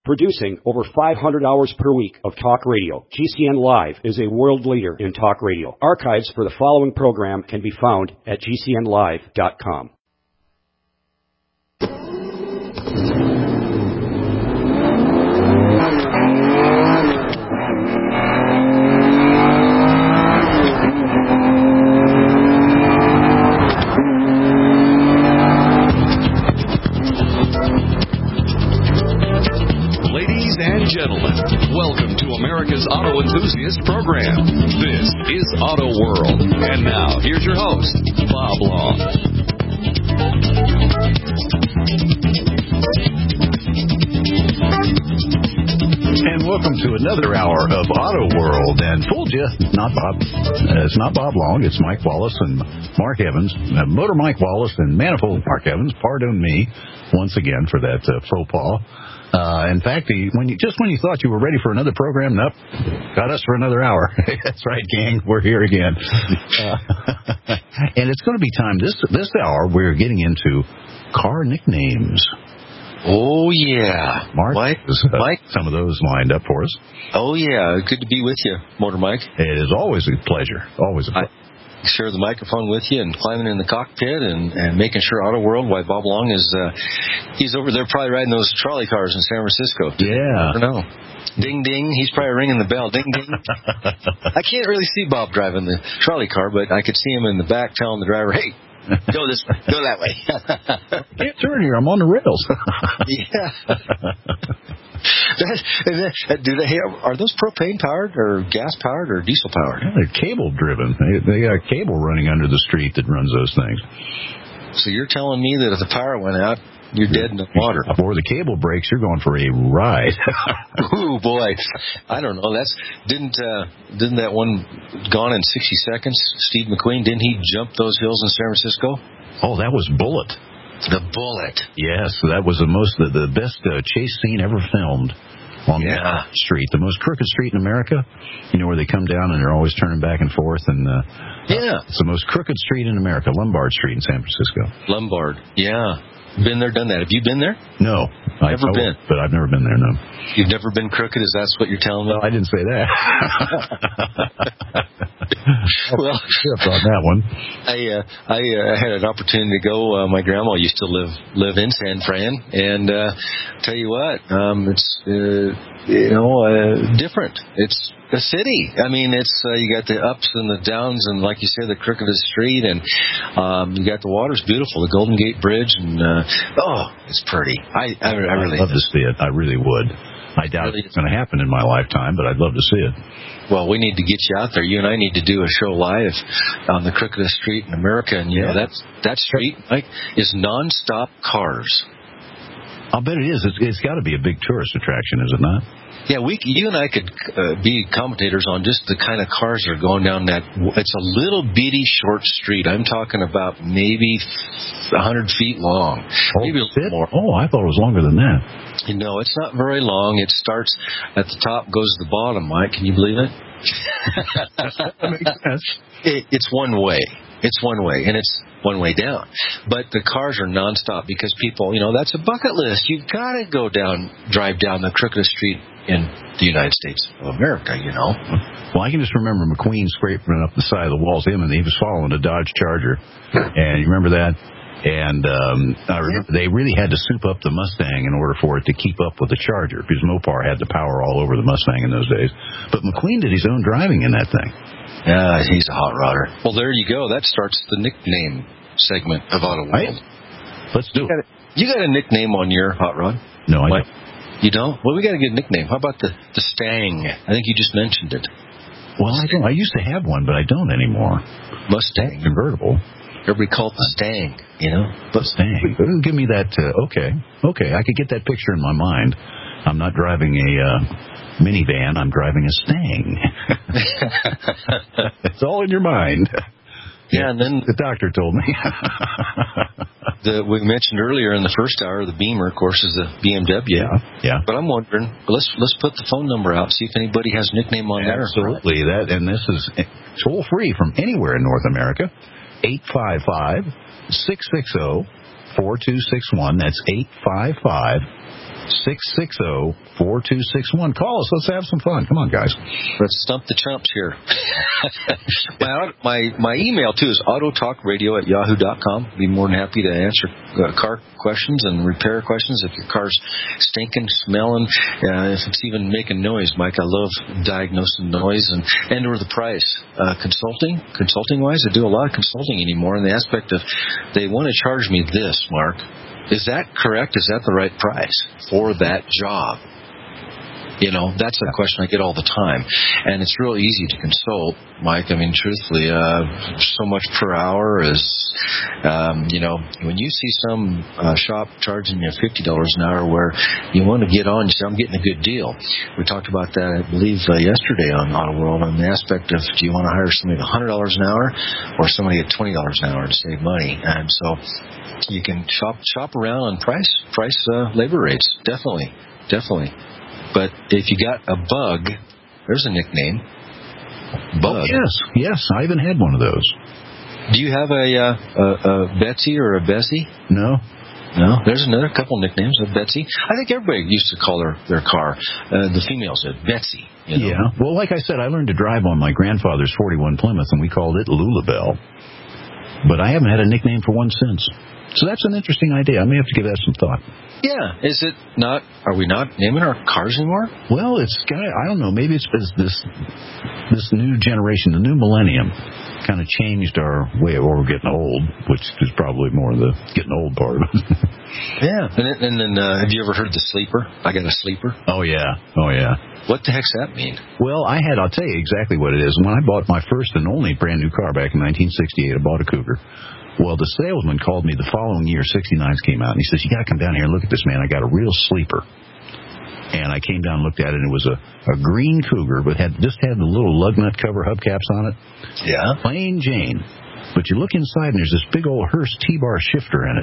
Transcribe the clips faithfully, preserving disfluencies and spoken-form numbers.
Producing over five hundred hours per week of talk radio, G C N Live is a world leader in talk radio. Archives for the following program can be found at G C N live dot com. Gentlemen, welcome to America's Auto Enthusiast Program. This is Auto World. And now, here's your host, Bob Long. And welcome to another hour of Auto World. And fooled you, not Bob. Uh, it's not Bob Long. It's Mike Wallace and Mark Evans. Uh, Motor Mike Wallace and Manifold Mark Evans. Pardon me once again for that uh, faux pas. Uh, in fact, the, when you, just when you thought you were ready for another program, nope, got us for another hour. That's right, gang, we're here again. Uh, and it's going to be time, this this hour, we're getting into car nicknames. Oh, yeah. Mark, Mike, has, uh, Mike, some of those lined up for us. Oh, yeah, good to be with you, Motor Mike. It is always a pleasure, always a pleasure. I- share the microphone with you and climbing in the cockpit and, and making sure Auto World, why Bob Long is, uh, he's over there probably riding those trolley cars in San Francisco. Yeah. I don't know. Ding, ding. He's probably ringing the bell. Ding, ding. I can't really see Bob driving the trolley car, but I could see him in the back telling the driver, hey, go this way, go that way. Can't turn here, I'm on the rails. Yeah. That, that, do they have, are those propane powered or gas powered or diesel powered? Yeah, they're cable driven. They, they got a cable running under the street that runs those things. So you're telling me that if the power went out, you're dead in the water. Or the cable breaks, you're going for a ride. Ooh, boy. I don't know. That's didn't uh, didn't that one Gone in sixty seconds, Steve McQueen, didn't he jump those hills in San Francisco? Oh, that was Bullet. The Bullet. Yes, that was the most the, the best uh, chase scene ever filmed on yeah. that street, the most crooked street in America. You know, where they come down and they're always turning back and forth, and uh, yeah, it's the most crooked street in America, Lombard Street in San Francisco. Lombard, yeah. Been there, done that. Have you been there? No, I've never been, but I've never been there. No, you've never been crooked. Is that what you're telling me? No, I didn't say that. Well, on that one, I uh, I uh, had an opportunity to go. Uh, my grandma used to live live in San Fran, and uh, tell you what, um, it's uh, you know uh, different. It's a city. I mean, it's uh, you got the ups and the downs, and like you said, the crookedest street, and um, you got the water's beautiful, the Golden Gate Bridge, and uh, oh, it's pretty. I I, I really I'd love to see it. I really would. I doubt really, it's going to happen in my lifetime, but I'd love to see it. Well, we need to get you out there. You and I need to do a show live on the crookedest street in America, and you yeah. know that that street, Mike, is nonstop cars. I'll bet it is. It's, it's got to be a big tourist attraction, is it not? Yeah, we, you and I could uh, be commentators on just the kind of cars that are going down that. It's a little bitty short street. I'm talking about maybe one hundred feet long. Oh, maybe a little more. Oh, I thought it was longer than that. You know, it's not very long. It starts at the top, goes to the bottom, Mike. Can you believe it? That makes sense. It, it's one way. It's one way, and it's one way down. But the cars are nonstop because people, you know, that's a bucket list. You've got to go down, drive down the crookedest street in the United States of America, you know. Well, I can just remember McQueen scraping up the side of the walls. Him and he was following a Dodge Charger, and you remember that? And um, I remember they really had to soup up the Mustang in order for it to keep up with the Charger, because Mopar had the power all over the Mustang in those days. But McQueen did his own driving in that thing. Yeah, he's a hot rodder. Well, there you go. That starts the nickname segment of Auto World. Right. Let's do you got it. A, you got a nickname on your hot rod? No, I what? don't. You don't? Well, we got a good nickname. How about the, the Stang? I think you just mentioned it. Well, I don't. I used to have one, but I don't anymore. Mustang. Convertible. Everybody called it the Stang, you know? The Stang. Give me that. Uh, okay. Okay. I could get that picture in my mind. I'm not driving a uh, minivan. I'm driving a Stang. It's all in your mind. Yeah, and then the doctor told me. the, we mentioned earlier in the first hour, the Beamer, of course, is the B M W. Yeah, yeah. But I'm wondering, let's let's put the phone number out, see if anybody has a nickname on there. Absolutely. That, and this is toll free from anywhere in North America. eight five five, six six zero, four two six one. That's eight five five, six six zero, four two six one. Call us. Let's have some fun. Come on, guys. Let's stump the chumps here. my, my my email, too, is autotalkradio at yahoo dot com. Be more than happy to answer uh, car questions and repair questions. If your car's stinking, smelling, uh, if it's even making noise, Mike, I love diagnosing noise and, and or the price. Uh, consulting, consulting-wise, I do a lot of consulting anymore in the aspect of they want to charge me this, Mark. Is that correct? Is that the right price for that job? You know, that's a question I get all the time. And it's real easy to consult, Mike. I mean, truthfully, uh, so much per hour is, um, you know, when you see some uh, shop charging you fifty dollars an hour where you want to get on, you say, I'm getting a good deal. We talked about that, I believe, uh, yesterday on Auto World on the aspect of, do you want to hire somebody at one hundred dollars an hour or somebody at twenty dollars an hour to save money? And so you can shop shop around on price, price uh, labor rates. Definitely, definitely. But if you got a bug, there's a nickname. Bug. Oh, yes, yes. I even had one of those. Do you have a, uh, a, a Betsy or a Bessie? No. No. There's another couple nicknames of Betsy. I think everybody used to call their, their car, uh, the females said Betsy. You know? Yeah. Well, like I said, I learned to drive on my grandfather's forty-one Plymouth, and we called it Lulabelle. But I haven't had a nickname for one since. So that's an interesting idea. I may have to give that some thought. Yeah. Is it not, are we not naming our cars anymore? Well, it's kind of, I don't know, maybe it's this this new generation, the new millennium, kind of changed our way of, or we're getting old, which is probably more the getting old part of it. Yeah. And, then- and then, uh, have you ever heard the sleeper? I got a sleeper. Oh, yeah. Oh, yeah. What the heck's that mean? Well, I had, I'll tell you exactly what it is. When I bought my first and only brand new car back in nineteen sixty-eight, I bought a Cougar. Well, the salesman called me the following year, sixty-nines came out, and he says, you got to come down here and look at this, man. I got a real sleeper. And I came down and looked at it, and it was a, a green Cougar, but had just had the little lug nut cover hubcaps on it. Yeah. Plain Jane. But you look inside, and there's this big old Hurst T-bar shifter in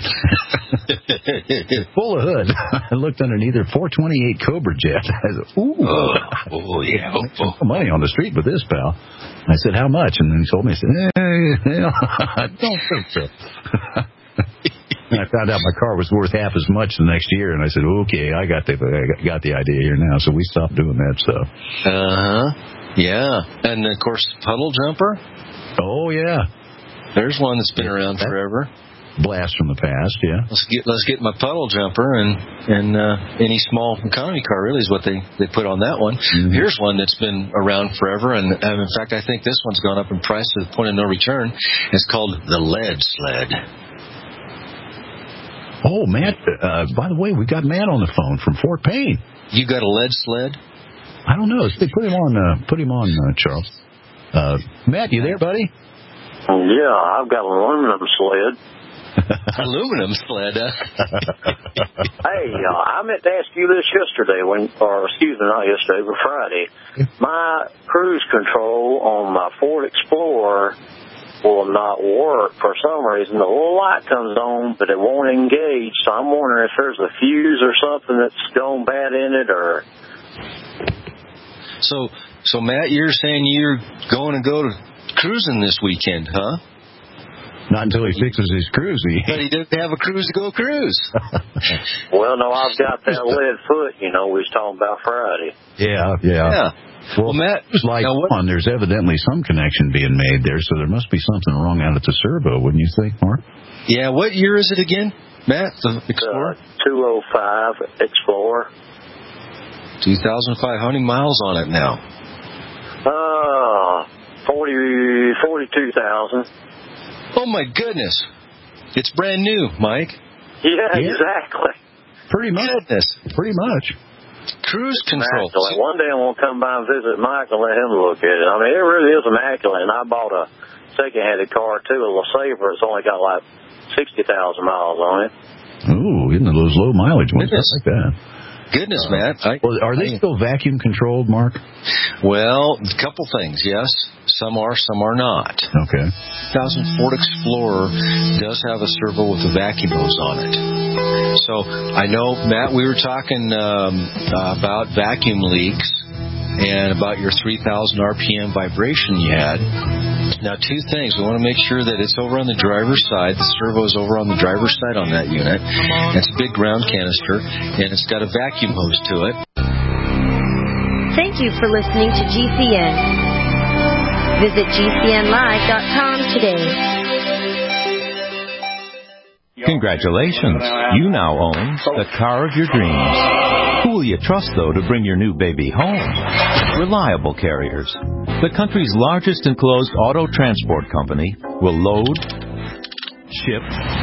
it. Full of hood. I looked underneath there, four twenty-eight Cobra Jet. I said, ooh. Oh, oh yeah. Oh, oh. Some money on the street with this, pal. I said, how much? And then he told me, I said, eh, I don't think so. And I found out my car was worth half as much the next year, and I said, okay, I got the I got the idea here now. So we stopped doing that stuff. Uh-huh. Yeah. And, of course, puddle jumper? Oh, yeah. There's one that's been around forever. Blast from the past, yeah. Let's get let's get my puddle jumper, and and uh, any small economy car really is what they, they put on that one. Mm-hmm. Here's one that's been around forever, and, and in fact I think this one's gone up in price to the point of no return. It's called the Lead Sled. Oh, Matt! Uh, by the way, we got Matt on the phone from Fort Payne. You got a lead sled? I don't know. Put him on. Uh, put him on, uh, Charles. Uh, Matt, you there, buddy? Yeah, I've got an aluminum sled. Aluminum sled. Huh? Hey, uh, I meant to ask you this yesterday, when, or excuse me, not yesterday, but Friday. My cruise control on my Ford Explorer will not work for some reason. The little light comes on, but it won't engage. So I'm wondering if there's a fuse or something that's gone bad in it, or. So, so Matt, you're saying you're going to go to cruising this weekend, huh? Not until he fixes his cruise. He... But he doesn't have a cruise to go cruise. Well, no, I've got that lead foot, you know, we was talking about Friday. Yeah, yeah. Yeah. Well, well Matt, there's like on, there's evidently some connection being made there, so there must be something wrong out at the servo, wouldn't you think, Mark? Yeah, what year is it again, Matt, the Explorer? Uh, two oh five Explorer. two thousand five hundred miles on it now. Uh, forty, forty-two thousand. Oh, my goodness. It's brand new, Mike. Yeah, yeah. exactly. Pretty much. Goodness. Pretty much. Cruise control. Immaculate. One day I'm going to come by and visit Mike and let him look at it. I mean, it really is immaculate. And I bought a second-hand car, too, a LeSabre. It's only got like sixty thousand miles on it. Ooh, isn't it those low mileage ones? Goodness. Like that. Goodness, uh, Matt. I, well, are they I, still vacuum controlled, Mark? Well, a couple things, yes. Some are, some are not. Okay. two thousand Ford Explorer does have a servo with a vacuum hose on it. So I know, Matt, we were talking um, uh, about vacuum leaks and about your three thousand R P M vibration you had. Now, two things. We want to make sure that it's over on the driver's side. The servo is over on the driver's side on that unit. It's a big ground canister, and it's got a vacuum hose to it. Thank you for listening to G C N. Visit G C N live dot com today. Congratulations. You now own the car of your dreams. Who will you trust, though, to bring your new baby home? Reliable Carriers, the country's largest enclosed auto transport company, will load, ship,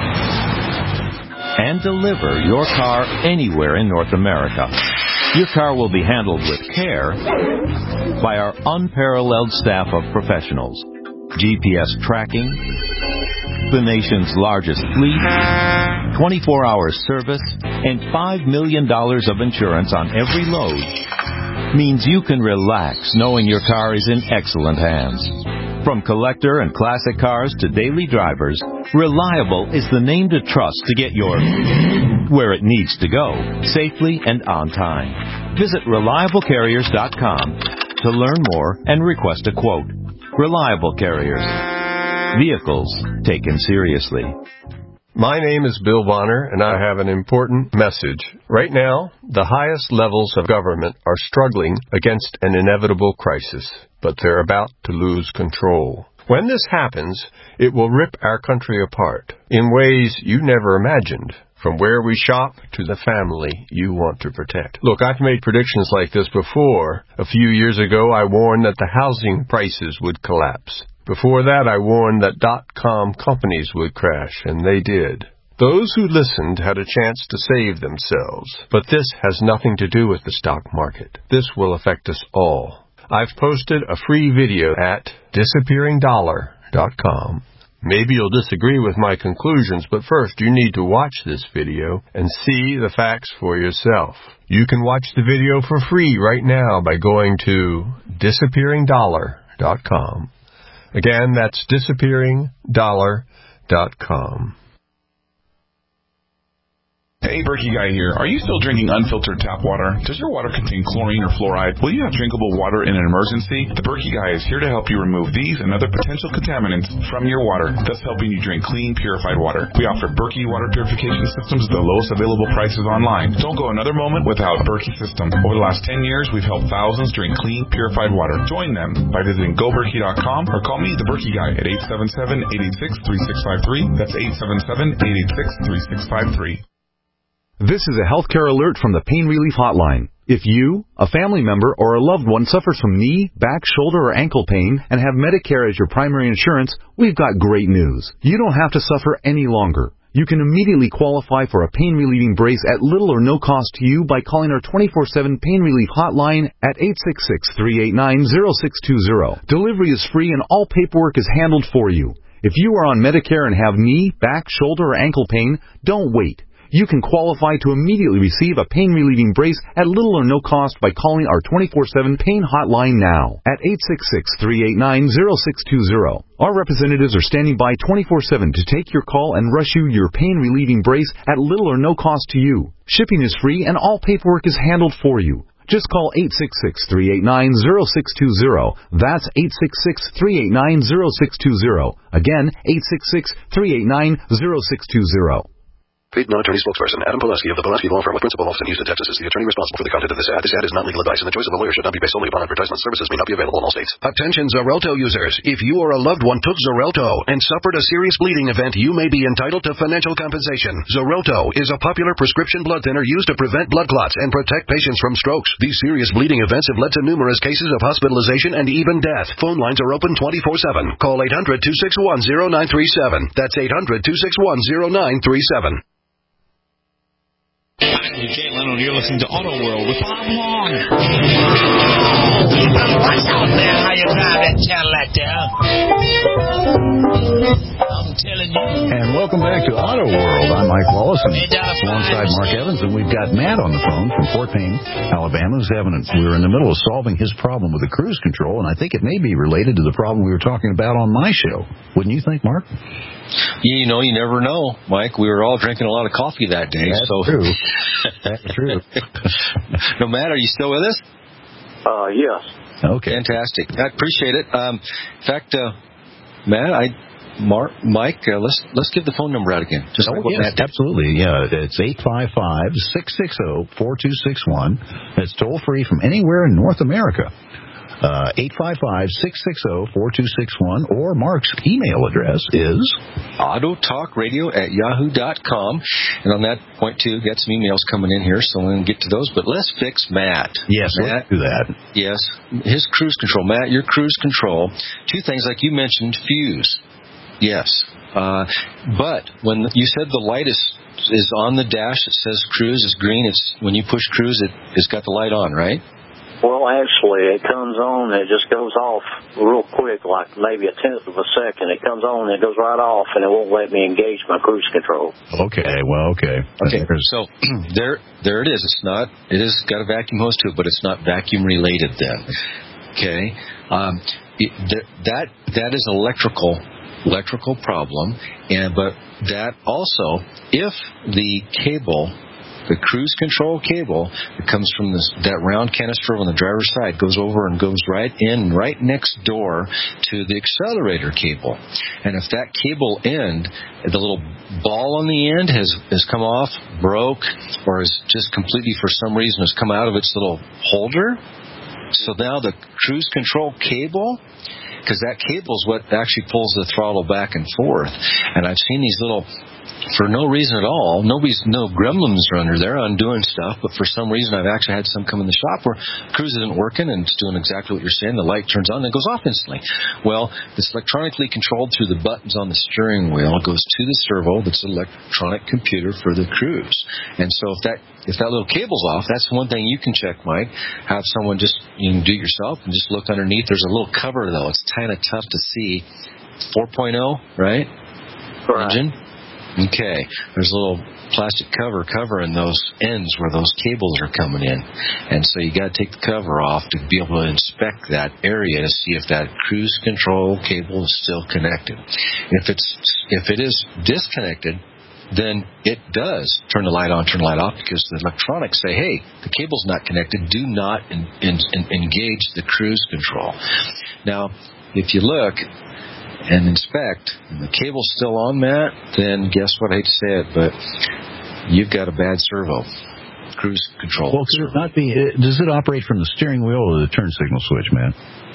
and deliver your car anywhere in North America. Your car will be handled with care by our unparalleled staff of professionals. G P S tracking, the nation's largest fleet, twenty-four hour service, and five million dollars of insurance on every load means you can relax knowing your car is in excellent hands. From collector and classic cars to daily drivers, Reliable is the name to trust to get your where it needs to go, safely and on time. Visit reliable carriers dot com to learn more and request a quote. Reliable Carriers. Vehicles taken seriously. My name is Bill Bonner, and I have an important message. Right now, the highest levels of government are struggling against an inevitable crisis, but they're about to lose control. When this happens, it will rip our country apart in ways you never imagined, from where we shop to the family you want to protect. Look, I've made predictions like this before. A few years ago, I warned that the housing prices would collapse. Before that, I warned that dot-com companies would crash, and they did. Those who listened had a chance to save themselves. But this has nothing to do with the stock market. This will affect us all. I've posted a free video at disappearing dollar dot com. Maybe you'll disagree with my conclusions, but first you need to watch this video and see the facts for yourself. You can watch the video for free right now by going to disappearing dollar dot com. Again, that's disappearing dollar dot com. Hey, Berkey Guy here. Are you still drinking unfiltered tap water? Does your water contain chlorine or fluoride? Will you have drinkable water in an emergency? The Berkey Guy is here to help you remove these and other potential contaminants from your water, thus helping you drink clean, purified water. We offer Berkey water purification systems at the lowest available prices online. Don't go another moment without a Berkey system. Over the last ten years, we've helped thousands drink clean, purified water. Join them by visiting go berkey dot com or call me, the Berkey Guy, at eight seven seven, eight eight six, three six five three. That's eight seven seven, eight eight six, three six five three. This is a healthcare alert from the Pain Relief Hotline. If you, a family member, or a loved one suffers from knee, back, shoulder, or ankle pain and have Medicare as your primary insurance, we've got great news. You don't have to suffer any longer. You can immediately qualify for a pain-relieving brace at little or no cost to you by calling our twenty-four seven Pain Relief Hotline at eight six six, three eight nine, zero six two zero. Delivery is free and all paperwork is handled for you. If you are on Medicare and have knee, back, shoulder, or ankle pain, don't wait. You can qualify to immediately receive a pain-relieving brace at little or no cost by calling our twenty-four seven Pain Hotline now at eight six six, three eight nine, zero six two zero. Our representatives are standing by twenty-four seven to take your call and rush you your pain-relieving brace at little or no cost to you. Shipping is free and all paperwork is handled for you. Just call eight six six, three eight nine, zero six two zero. That's eight six six, three eight nine, zero six two zero. Again, eight six six, three eight nine, zero six two zero. Paid non-attorney spokesperson Adam Pulaski of the Pulaski Law Firm with principal office in Houston, Texas is the attorney responsible for the content of this ad. This ad is not legal advice, and the choice of a lawyer should not be based solely upon advertisement. Services may not be available in all states. Attention Xarelto users. If you or a loved one took Xarelto and suffered a serious bleeding event, you may be entitled to financial compensation. Xarelto is a popular prescription blood thinner used to prevent blood clots and protect patients from strokes. These serious bleeding events have led to numerous cases of hospitalization and even death. Phone lines are open twenty-four seven. Call eight hundred, two six one, zero nine three seven. That's eight hundred, two six one, zero nine three seven. I'm Jay Leno, and you're listening to Auto World with Bob Long. What's out there? How you drive that Cadillac there? I'm telling you. And welcome back to Auto World. I'm Mike Wallace, and alongside Mark Evans, and we've got Matt on the phone from Fort Payne, Alabama, who's having. We were in the middle of solving his problem with the cruise control, and I think it may be related to the problem we were talking about on my show. Wouldn't you think, Mark? You know, you never know, Mike. We were all drinking a lot of coffee that day. That's so. true. That's true. No, Matt, are you still with us? Uh, yes. Okay. Fantastic. I appreciate it. Um, in fact, uh, Matt, I, Mark, Mike, uh, let's let's give the phone number out again. Just oh, like what yes, Matt did. absolutely. Yeah, it's eight five five, six six zero, four two six one. It's toll free from anywhere in North America. Uh, eight five five, six six zero, four two six one, or Mark's email address is autotalkradio at yahoo dot com. And on that point, too, got some emails coming in here, so we're going to get to those. But let's fix Matt. Yes, Matt, let's do that. Yes, his cruise control. Matt, your cruise control. Two things, like you mentioned, fuse. Yes. Uh, but when you said the light is is on the dash, it says cruise, is green. It's when you push cruise, it, it's got the light on, right? Well, actually, it comes on and it just goes off real quick, like maybe a tenth of a second. It comes on and it goes right off, and it won't let me engage my cruise control. Okay, well, okay. Okay, so there there it is. It's not, it has got a vacuum hose to it, but it's not vacuum related then. Okay, um, it, th- that that is electrical electrical problem, and but that also, if the cable, the cruise control cable that comes from this, that round canister on the driver's side, goes over and goes right in, right next door to the accelerator cable. And if that cable end, the little ball on the end has, has come off, broke, or is just completely, for some reason, has come out of its little holder, so now the cruise control cable, because that cable is what actually pulls the throttle back and forth. And I've seen these little, for no reason at all, nobody's, no gremlins are under there undoing stuff, but for some reason I've actually had some come in the shop where cruise isn't working and it's doing exactly what you're saying. The light turns on and it goes off instantly. Well, it's electronically controlled through the buttons on the steering wheel. It goes to the servo, that's an electronic computer for the cruise. And so if that if that little cable's off, that's one thing you can check, Mike. Have someone just, you can do it yourself and just look underneath. There's a little cover, though. It's kind of tough to see. four point oh, right? Correct. Engine? Okay. There's a little plastic cover covering those ends where those cables are coming in. And so you got to take the cover off to be able to inspect that area to see if that cruise control cable is still connected. If it's if it is disconnected, then it does turn the light on, turn the light off, because the electronics say, hey, the cable's not connected. Do not in, in, in engage the cruise control. Now, if you look and inspect, and the cable's still on, Matt, then guess what? I hate to say it, but you've got a bad servo. Cruise control. Well, could it not be, does it operate from the steering wheel or the turn signal switch, man?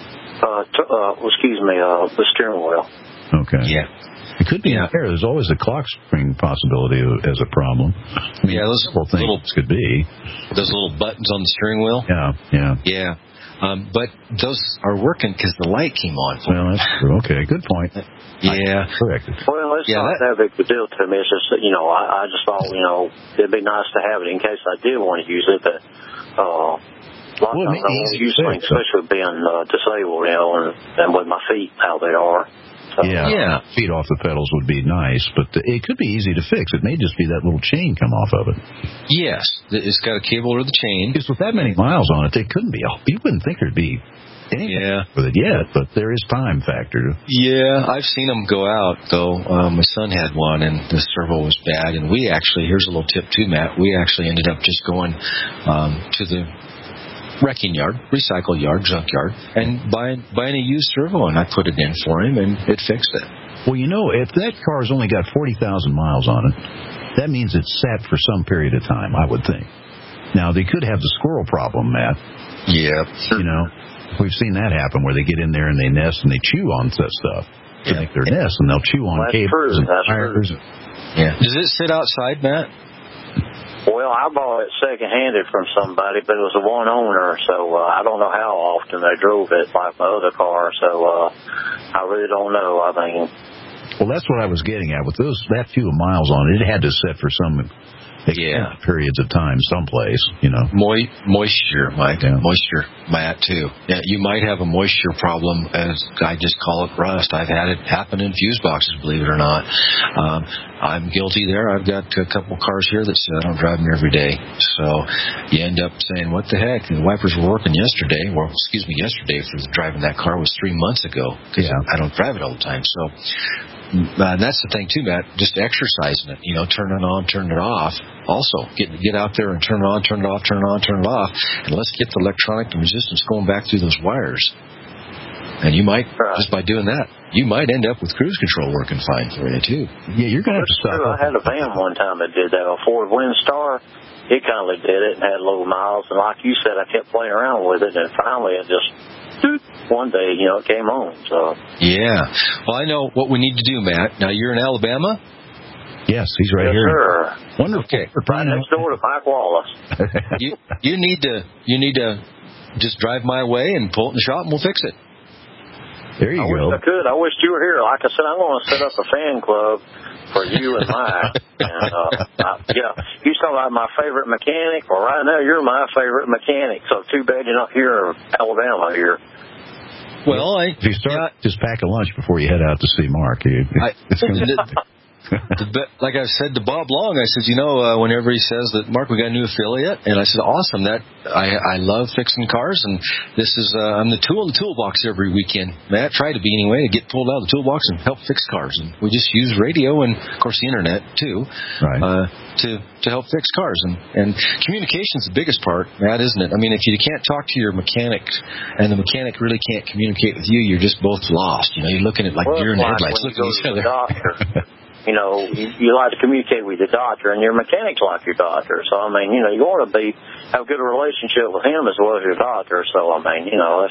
Uh, t- uh, excuse me, uh, the steering wheel. Okay. Yeah. It could be in there. There's always a clock spring possibility as a problem. I mean, yeah, those several things little, could be. Those little buttons on the steering wheel? Yeah, yeah. Yeah. Um, but those are working because the light came on. Well, that's true. Okay, good point. Yeah. Correct. Well, it's yeah, not that, that big a deal to me. It's just that, you know, I, I just thought, you know, it'd be nice to have it in case I did want to use it. But uh, a lot well, of times I won't use things, especially being uh, disabled, you know, and, and with my feet how they are. So, yeah, yeah, feet off the pedals would be nice, but it could be easy to fix. It may just be that little chain come off of it. Yes, it's got a cable or the chain. Because with that many miles on it, they couldn't be. You wouldn't think there'd be anything yeah. with it yet, but there is time factor. Yeah, I've seen them go out, though. Um, my son had one, and the servo was bad. And we actually, here's a little tip too, Matt. We actually ended up just going um, to the wrecking yard, recycle yard, junk yard, and buying buying a used servo, and I put it in for him, and it fixed it. Well, you know, if that car's only got forty thousand miles on it, that means it's sat for some period of time, I would think. Now, they could have the squirrel problem, Matt. Yeah. You know, we've seen that happen where they get in there and they nest and they chew on such stuff to yeah. make their nest, and they'll chew on That's cables true. and That's wires. true. Yeah. Does it sit outside, Matt? Well, I bought it second-handed from somebody, but it was a one owner, so uh, I don't know how often they drove it like my other car, so uh, I really don't know. I mean, well, that's what I was getting at. With those that few miles on it, it had to sit for some yeah. periods of time someplace, you know. Mo- moisture, Mike. Yeah. Moisture, Matt, too. Yeah, you might have a moisture problem, as I just call it rust. I've had it happen in fuse boxes, believe it or not. Um, I'm guilty there. I've got a couple cars here that say I don't drive them every day. So you end up saying, what the heck? The wipers were working yesterday. Well, excuse me, yesterday for driving that car was three months ago because yeah. I don't drive it all the time. So uh, that's the thing, too, Matt, just exercising it, you know, turn it on, turn it off. Also, get get out there and turn it on, turn it off, turn it on, turn it off, and let's get the electronic resistance going back through those wires. And you might, right. just by doing that, you might end up with cruise control working fine for you, too. Yeah, you're going to have to stop. I had a van one time that did that, a Ford Windstar. It kindly did it and had low miles. And like you said, I kept playing around with it, and finally it just, one day, you know, it came on. So. Yeah. Well, I know what we need to do, Matt. Now, you're in Alabama? Yes, he's right yes, here. Sir. Wonderful. Okay. Right next door to Mike Wallace. you, you need to you need to just drive my way and pull it in the shop, and we'll fix it. There you I go. wish I could. I wish you were here. Like I said, I'm going to set up a fan club for you and Mike. and, uh, I, yeah, you talking about my favorite mechanic. Well, right now you're my favorite mechanic. So too bad you're not here in Alabama here. Well, I, if you start, yeah. just pack a lunch before you head out to see Mark. You, I, it's gonna, like I said to Bob Long, I said, you know, uh, whenever he says that, Mark, we got a new affiliate, and I said, awesome. That I, I love fixing cars, and this is uh, I'm the tool in the toolbox every weekend. Matt tried to be anyway to get pulled out of the toolbox and help fix cars, and we just use radio and of course the internet too, right. uh, to to help fix cars. And and communication's the biggest part, Matt, isn't it? I mean, if you can't talk to your mechanic, and the mechanic really can't communicate with you, you're just both lost. You know, you're looking at like well, deer in the like headlights, looking at each other. You know, you, you like to communicate with your doctor, and your mechanic's like your doctor. So, I mean, you know, you want to be have a good relationship with him as well as your doctor. So, I mean, you know, that's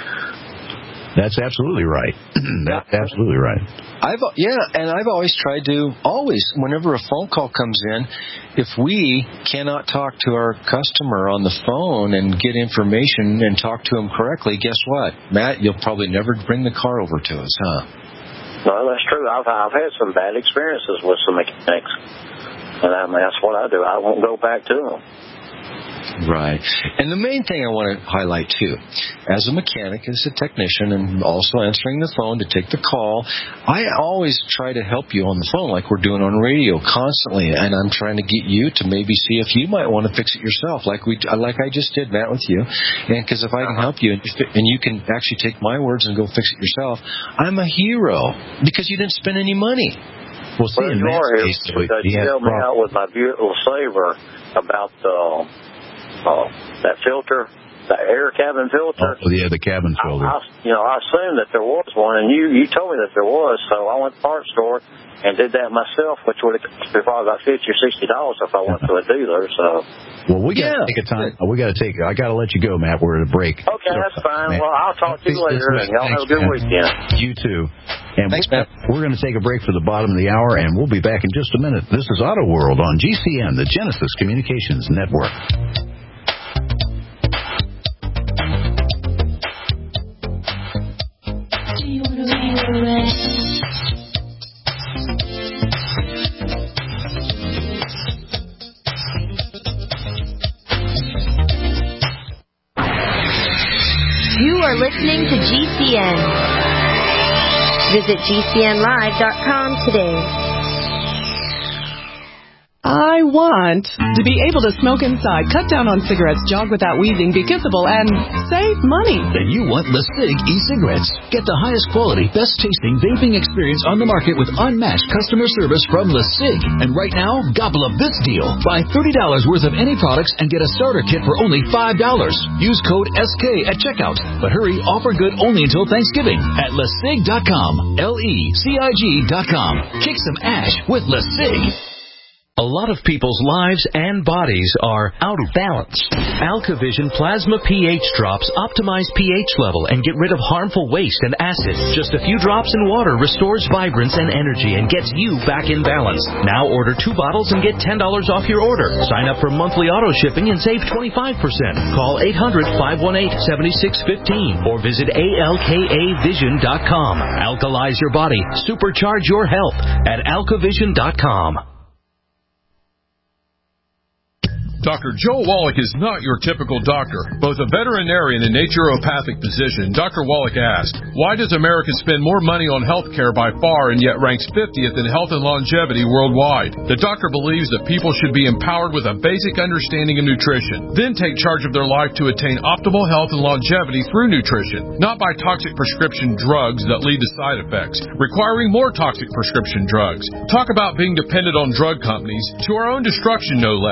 that's absolutely right. That's absolutely right. I've yeah, and I've always tried to always, whenever a phone call comes in, if we cannot talk to our customer on the phone and get information and talk to him correctly, guess what, Matt? You'll probably never bring the car over to us, huh? No, that's true. I've I've had some bad experiences with some mechanics, and I mean, that's what I do. I won't go back to them. Right. And the main thing I want to highlight, too, as a mechanic, as a technician, and also answering the phone to take the call, I always try to help you on the phone like we're doing on radio constantly, and I'm trying to get you to maybe see if you might want to fix it yourself, like we, like I just did, Matt, with you. And because if I can help you, and you can actually take my words and go fix it yourself, I'm a hero because you didn't spend any money. Well, see, well, in you are case, here. You helped me out with my beautiful Saver about the... Uh, that filter, the air cabin filter. Oh, yeah, the cabin filter. I, I, you know, I assumed that there was one, and you, you told me that there was, so I went to the parts store and did that myself, which would have cost me probably about fifty or sixty dollars if I went to a dealer. So. Well, we got to yeah. take a time. We got to take. I got to let you go, Matt. We're at a break. Okay, that's fine. Man. Well, I'll talk to you later, and y'all have a good man. weekend. You too. And Thanks, we're, we're going to take a break for the bottom of the hour, and we'll be back in just a minute. This is Auto World on G C N, the Genesis Communications Network. You are listening to G C N. Visit G C N live dot com today. I want to be able to smoke inside, cut down on cigarettes, jog without wheezing, be kissable, and save money. Then you want LeSig e-cigarettes. Get the highest quality, best tasting vaping experience on the market with unmatched customer service from LeSig. And right now, gobble up this deal. Buy thirty dollars worth of any products and get a starter kit for only five dollars. Use code S K at checkout. But hurry, offer good only until Thanksgiving at LeSig dot com. L E C I G dot com. Kick some ash with LeSig. A lot of people's lives and bodies are out of balance. AlkaVision Plasma pH drops optimize pH level and get rid of harmful waste and acid. Just a few drops in water restores vibrance and energy and gets you back in balance. Now order two bottles and get ten dollars off your order. Sign up for monthly auto shipping and save twenty-five percent. Call eight hundred, five one eight, seven six one five or visit A L K A vision dot com. Alkalize your body. Supercharge your health at Alka Vision dot com. Doctor Joe Wallach is not your typical doctor. Both a veterinarian and naturopathic physician, Doctor Wallach asked, why does America spend more money on health care by far and yet ranks fiftieth in health and longevity worldwide? The doctor believes that people should be empowered with a basic understanding of nutrition, then take charge of their life to attain optimal health and longevity through nutrition, not by toxic prescription drugs that lead to side effects, requiring more toxic prescription drugs. Talk about being dependent on drug companies, to our own destruction no less.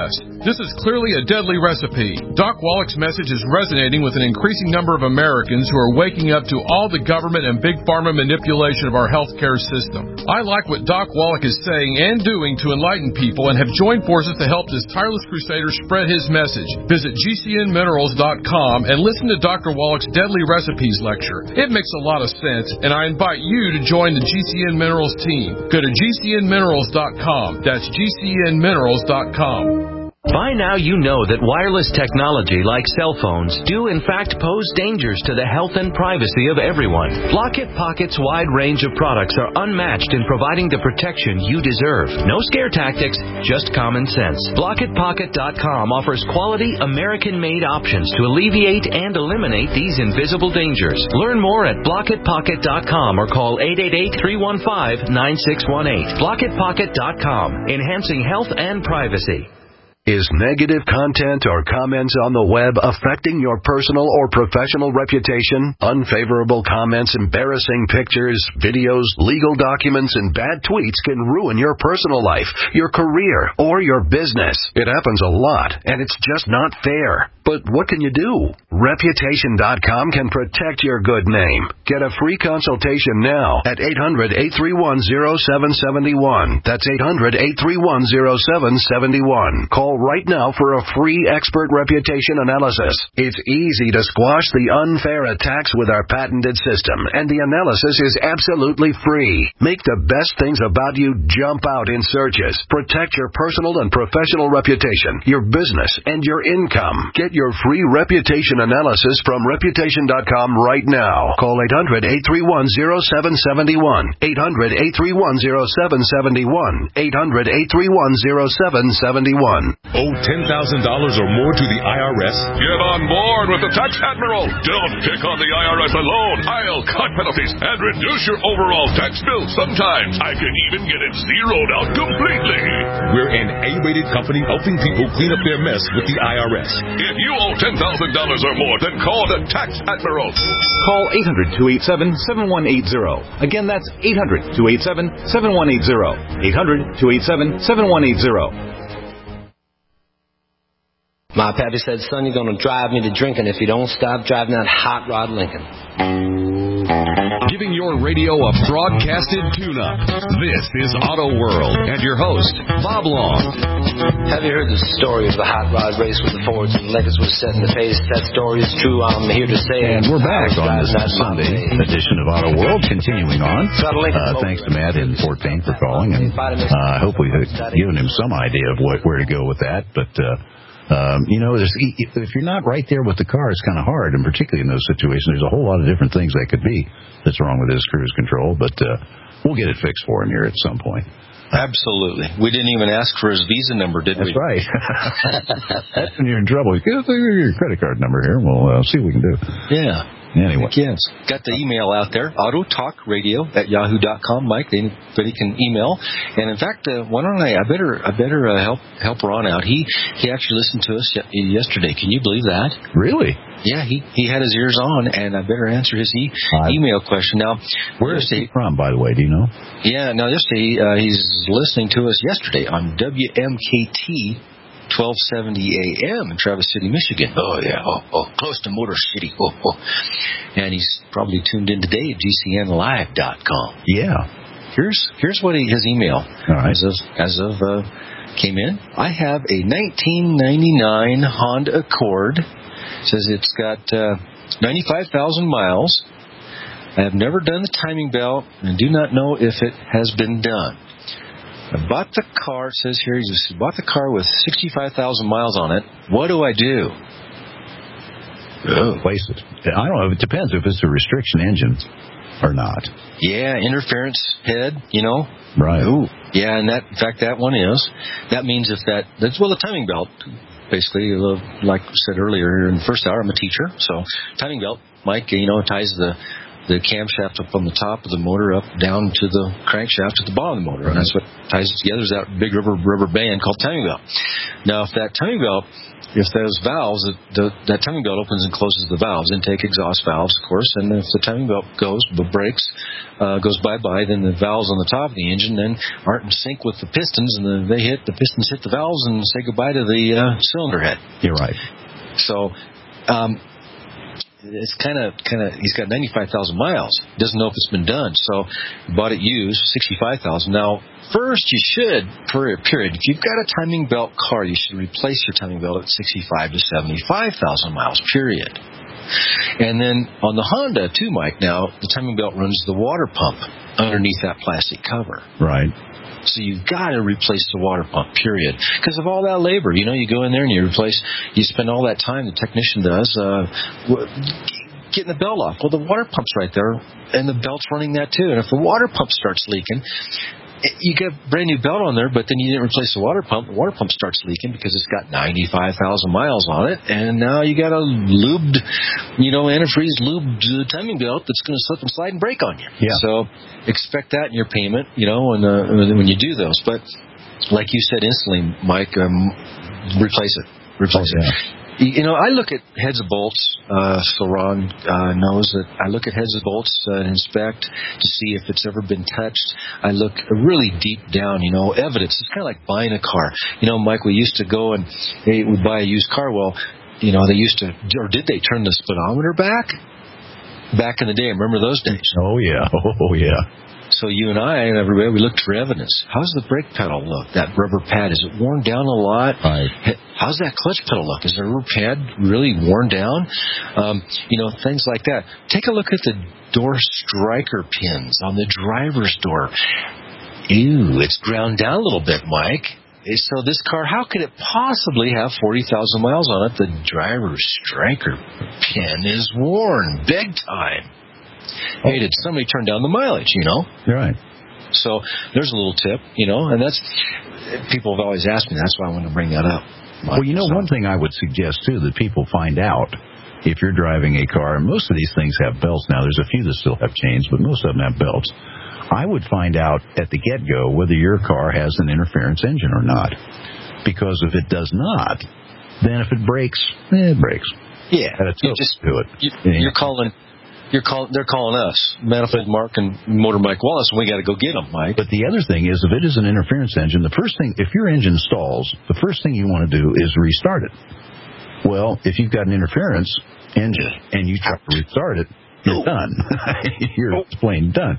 This is clearly a deadly recipe. Doc Wallach's message is resonating with an increasing number of Americans who are waking up to all the government and big pharma manipulation of our healthcare system. I like what Doc Wallach is saying and doing to enlighten people and have joined forces to help this tireless crusader spread his message. Visit G C N minerals dot com and listen to Doctor Wallach's Deadly Recipes lecture. It makes a lot of sense, and I invite you to join the G C N Minerals team. Go to G C N minerals dot com. That's G C N minerals dot com. By now you know that wireless technology like cell phones do in fact pose dangers to the health and privacy of everyone. Blockit Pocket's wide range of products are unmatched in providing the protection you deserve. No scare tactics, just common sense. Blockit Pocket dot com offers quality American-made options to alleviate and eliminate these invisible dangers. Learn more at Blockit Pocket dot com or call eight eight eight, three one five, nine six one eight. Blockit Pocket dot com, enhancing health and privacy. Is negative content or comments on the web affecting your personal or professional reputation? Unfavorable comments, embarrassing pictures, videos, legal documents, and bad tweets can ruin your personal life, your career, or your business. It happens a lot, and it's just not fair. But what can you do? Reputation dot com can protect your good name. Get a free consultation now at eight hundred, eight three one, zero seven seven one. That's eight hundred, eight three one, zero seven seven one. Call right now for a free expert reputation analysis. It's easy to squash the unfair attacks with our patented system, and the analysis is absolutely free. Make the best things about you jump out in searches. Protect your personal and professional reputation, your business, and your income. Get your free reputation analysis from Reputation dot com right now. Call eight hundred, eight three one, zero seven seven one. eight hundred, eight three one, zero seven seven one. eight hundred, eight three one, zero seven seven one. Owe ten thousand dollars or more to the I R S? Get on board with the Tax Admiral. Don't pick on the I R S alone. I'll cut penalties and reduce your overall tax bill. Sometimes I can even get it zeroed out completely. We're an A-rated company helping people clean up their mess with the I R S. If you owe ten thousand dollars or more, then call the Tax Admiral. Call eight hundred, two eight seven, seven one eight zero. Again, that's eight hundred, two eight seven, seven one eight zero. eight hundred, two eight seven, seven one eight zero. My pappy said, son, you're going to drive me to drinking if you don't stop driving that hot rod Lincoln. Giving your radio a broadcasted tune-up. This is Auto World and your host, Bob Long. Have you heard the story of the hot rod race with the Fords and Lincolns was setting the pace? That story is true, I'm here to say. And we're back on this Sunday edition of Auto World, continuing on. Uh, thanks to Matt in Fort Payne for calling, and uh, I hope we've given him some idea of what, where to go with that, but... Uh, Um, you know, if you're not right there with the car, it's kind of hard, and particularly in those situations, there's a whole lot of different things that could be that's wrong with his cruise control, but uh, we'll get it fixed for him here at some point. Absolutely. We didn't even ask for his Visa number, did That's we? That's right. That's when you're in trouble. Give us your credit card number here, and we'll uh, see what we can do. Yeah. Anyway. Yes. Got the email out there, auto talk radio at yahoo dot com. Mike, anybody can email. And in fact, uh, why don't I, I better, I better uh, help, help Ron out. He, he actually listened to us yesterday. Can you believe that? Really? Yeah, he, he had his ears on, and I better answer his e- email question. Now, where is he from, by the way? Do you know? Yeah, no, yesterday, uh, he's listening to us yesterday on W M K T twelve seventy A M in Traverse City, Michigan. Oh, yeah. Oh, oh, close to Motor City. Oh, oh. And he's probably tuned in today at G C N live dot com. Yeah. Here's here's what he, his email All right. as of, as of uh, came in. I have a nineteen ninety-nine Honda Accord. It says it's got uh, ninety-five thousand miles. I have never done the timing belt and do not know if it has been done. I bought the car, it says here, he just bought the car with sixty-five thousand miles on it. What do I do? Oh. Place it. I don't know. It depends if it's a restriction engine or not. Yeah, interference head, you know. Right. Ooh. Yeah, and that, in fact, that one is. That means if that, that's, well, the timing belt, basically, like I said earlier in the first hour, I'm a teacher. So, timing belt, Mike, you know, ties the the camshaft up on the top of the motor up down to the crankshaft at the bottom of the motor. And that's what ties it together is that big rubber rubber band called timing belt. Now, if that timing belt, if those valves, the, that timing belt opens and closes the valves, intake, exhaust valves, of course, and if the timing belt goes, the brakes, uh, goes bye-bye, then the valves on the top of the engine then aren't in sync with the pistons, and the, they hit, the pistons hit the valves and say goodbye to the uh, cylinder head. You're right. So, um, it's kind of, kind of. He's got ninety-five thousand miles. Doesn't know if it's been done. So, bought it used, sixty-five thousand. Now, first you should, period. If you've got a timing belt car, you should replace your timing belt at sixty-five to seventy-five thousand miles. Period. And then on the Honda too, Mike. Now the timing belt runs the water pump underneath that plastic cover. Right. So you've got to replace the water pump, period. Because of all that labor. You know, you go in there and you replace, you spend all that time, the technician does, uh, getting the belt off. Well, the water pump's right there, and the belt's running that too. And if the water pump starts leaking, you get a brand new belt on there, but then you didn't replace the water pump. The water pump starts leaking because it's got ninety-five thousand miles on it, and now you got a lubed, you know, antifreeze lubed uh, timing belt that's going to slip and slide and break on you. Yeah. So expect that in your payment, you know, when, uh, when you do those. But like you said instantly, Mike, um, replace it. Replace oh, yeah. it. You know, I look at heads of bolts, uh, so Ron uh, knows that I look at heads of bolts uh, and inspect to see if it's ever been touched. I look really deep down, you know, evidence. It's kind of like buying a car. You know, Mike, we used to go and hey, we'd buy a used car. Well, you know, they used to, or did they turn the speedometer back? Back in the day, remember those days? Oh, yeah. Oh, yeah. So you and I and everybody, we looked for evidence. How's the brake pedal look? That rubber pad, is it worn down a lot? Right. How's that clutch pedal look? Is the rubber pad really worn down? Um, you know, things like that. Take a look at the door striker pins on the driver's door. Ew, it's ground down a little bit, Mike. So this car, how could it possibly have forty thousand miles on it? The driver's striker pin is worn big time. Hey, did somebody turn down the mileage, you know? You're right. So there's a little tip, you know, and that's, people have always asked me, that's why I wanted to bring that up. Well, you know, one thing I would suggest, too, that people find out if you're driving a car, and most of these things have belts now. There's a few that still have chains, but most of them have belts. I would find out at the get-go whether your car has an interference engine or not. Because if it does not, then if it breaks, eh, it breaks. Yeah. You just do it. You, you're calling... You're call, they're calling us, Manifold Mark and Motor Mike Wallace, and we got to go get them, Mike. But the other thing is, if it is an interference engine, the first thing, if your engine stalls, the first thing you want to do is restart it. Well, if you've got an interference engine and you try to restart it, you're done. You're plain done.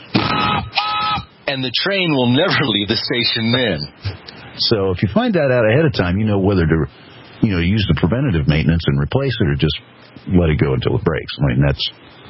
And the train will never leave the station then. So if you find that out ahead of time, you know whether to, you know, use the preventative maintenance and replace it or just let it go until it breaks. I mean, that's...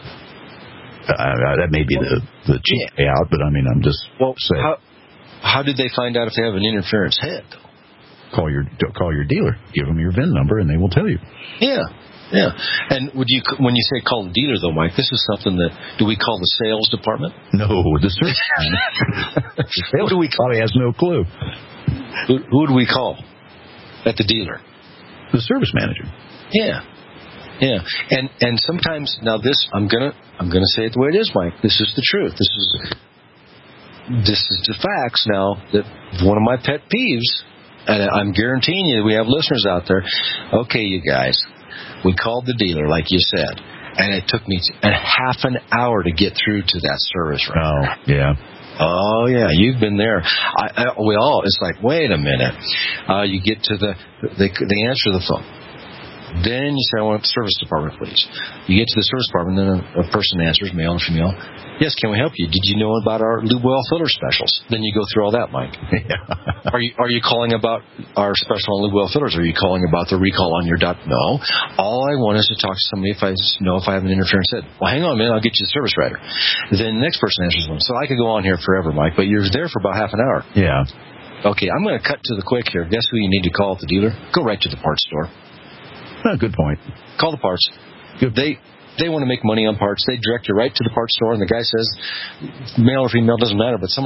Uh, that may be the, the cheap yeah. way out, but I mean, I'm just well, saying. How, how did they find out if they have an interference head? Call your call your dealer. Give them your V I N number, and they will tell you. Yeah, yeah. And would you, when you say call the dealer, though, Mike, this is something that, do we call the sales department? No, the service. The sales do we call? Probably has no clue. Who, who do we call at the dealer? The service manager. Yeah. Yeah, and and sometimes now this I'm gonna I'm gonna say it the way it is, Mike. This is the truth. This is this is the facts. Now that one of my pet peeves, and I'm guaranteeing you we have listeners out there. Okay, you guys, we called the dealer like you said, and it took me a half an hour to get through to that service room. Oh, yeah. Oh yeah, you've been there. I, I, we all. It's like, wait a minute. Uh, you get to the they they answer the phone. Then you say, I want the service department, please. You get to the service department, then a, a person answers, male or female. Yes, can we help you? Did you know about our lube oil filter specials? Then you go through all that, Mike. Yeah. Are you are you calling about our special on lube oil filters? Are you calling about the recall on your dot? No. All I want is to talk to somebody if I know if I have an interference head. Well, hang on a minute. I'll get you the service writer. Then the next person answers them. So I could go on here forever, Mike, but you're there for about half an hour. Yeah. Okay, I'm going to cut to the quick here. Guess who you need to call at the dealer? Go right to the parts store. Oh, good point. Call the parts. Good. They they want to make money on parts. They direct you right to the parts store, and the guy says, male or female, doesn't matter, but somebody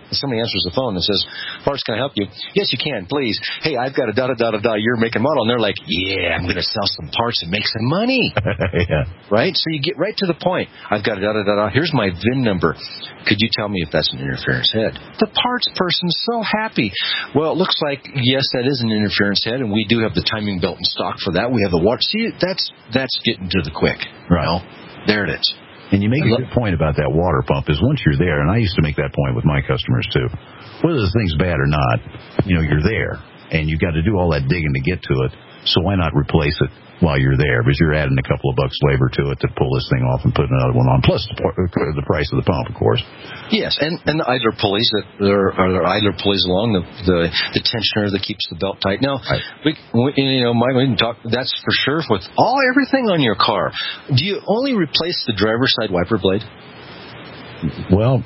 somebody answers the phone and says, "Parts, can I help you?" "Yes, you can, please. Hey, I've got a da-da-da-da-da year, make, and model." And they're like, "Yeah, I'm going to sell some parts and make some money." Yeah. Right? So you get right to the point. "I've got a da-da-da-da. Here's my V I N number. Could you tell me if that's an interference head?" The parts person's so happy. "Well, it looks like, yes, that is an interference head, and we do have the timing belt in stock for that. We have the water." See, that's that's getting to the quick. Right. You know? There it is. And you make a good point about that water pump is once you're there, and I used to make that point with my customers too, whether the thing's bad or not, you know, you're there, and you've got to do all that digging to get to it, so why not replace it while you're there? Because you're adding a couple of bucks labor to it to pull this thing off and put another one on, plus the, the price of the pump, of course. Yes, and, and the idler pulleys, that there are there idler pulleys along, the, the the tensioner that keeps the belt tight. Now, right. we, we, you know, Mike, we can talk, that's for sure with all everything on your car. Do you only replace the driver's side wiper blade? Well...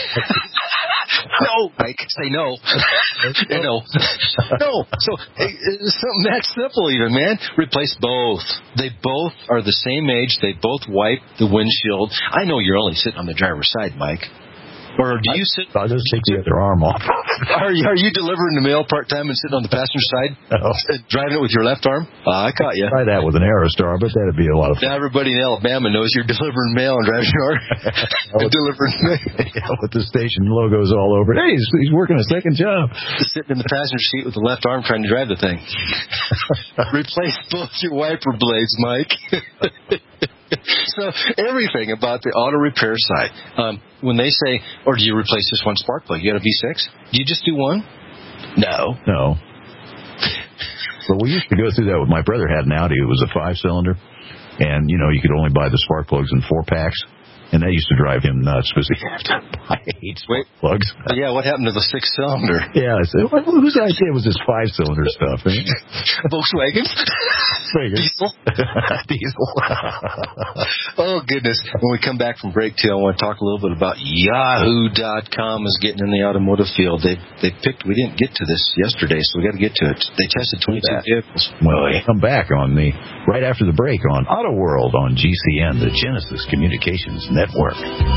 No, Mike, say no. no. No. So, it's something that simple even, man. Replace both. They both are the same age. They both wipe the windshield. I know you're only sitting on the driver's side, Mike. Or do you sit... I'll just take the other arm off. Are you, are you delivering the mail part-time and sitting on the passenger side? No. Driving it with your left arm? Uh, I caught you. Try that with an Aerostar, but that'd be a lot of fun. Now everybody in Alabama knows you're delivering mail and driving your arm. delivering mail. Yeah, with the station logos all over it. Hey, he's, he's working a second job. Sitting in the passenger seat with the left arm trying to drive the thing. Replace both your wiper blades, Mike. So everything about the auto repair side. Um, when they say, or do you replace just one spark plug? You got a V six? Do you just do one? No. No. But we used to go through that with my brother had an Audi. It was a five-cylinder. And, you know, you could only buy the spark plugs in four packs. And that used to drive him nuts because he had to buy eight spark plugs. Yeah, what happened to the six-cylinder? Yeah, I said, well, whose idea was this five-cylinder stuff? Eh? Volkswagen? Diesel? Diesel. Oh, goodness. When we come back from break, too, I want to talk a little bit about Yahoo dot com is getting in the automotive field. They they picked, we didn't get to this yesterday, so we got to get to it. They tested twenty-two vehicles. Well, they come back on the, right after the break on Auto World on G C N, the Genesis Communications Network.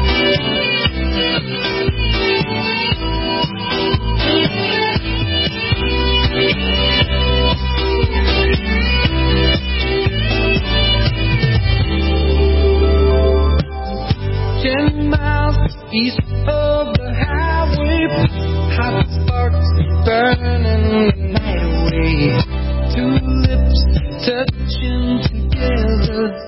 Ten miles east of the highway, hot sparks burning the night away. Two lips touching together.